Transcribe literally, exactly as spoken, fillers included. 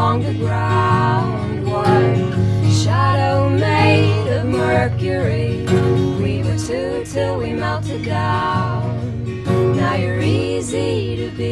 along the ground. One shadow made of mercury. We were two till we melted down. Now you're easy to be.